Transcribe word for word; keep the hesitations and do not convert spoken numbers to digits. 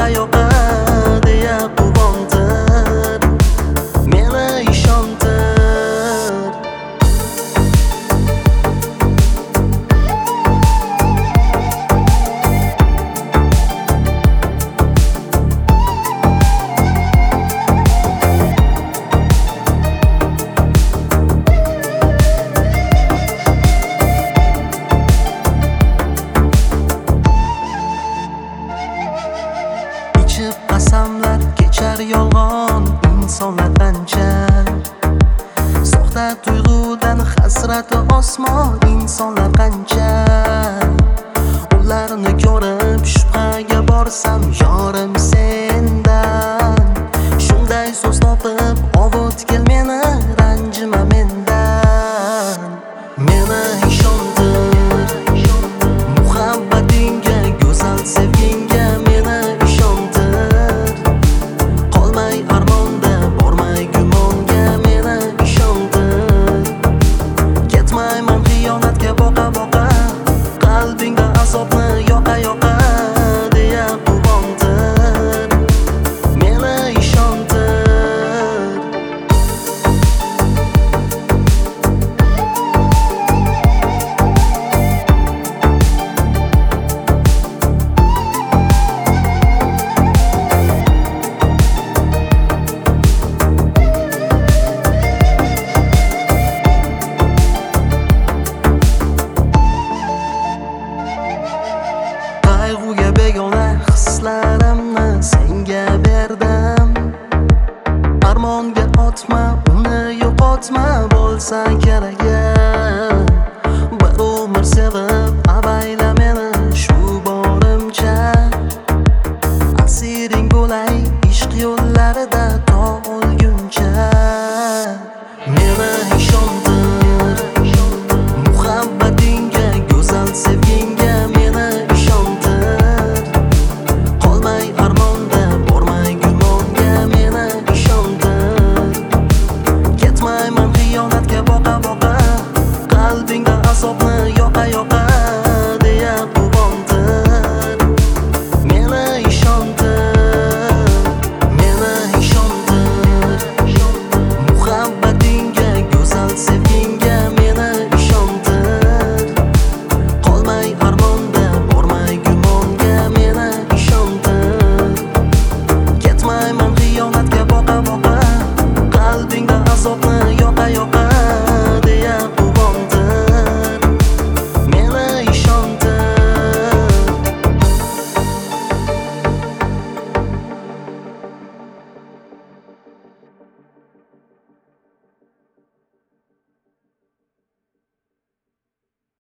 yoqa yoqa deya quvontir, meni ishontir. Ichib qasamlar kechar yolg'on insonlar qancha, soxta tuyg'udan hasrati osmon insonlar qancha. Ularni ko'rib shubhaga borsam yorim sendan, shunday so'z topib ovutgil meni, ranjima mendan. Meni ishontir, muhabbatingga, go'zal sevgingga meni ishontir. Qolmay armonda, bormay gumonga meni ishontir. Ketmayman xiyonatga boqa boqa, qalbingda azobni yoqa yoqa deya quvontir, meni ishontir. Qayg'uga begona hislarimni senga berdim. Armonga otma, uni yo'qotma bo'lsa keragim. Bir umr sevib avayla meni shu borimcha, asiring bo'lay ishq yo'llarida.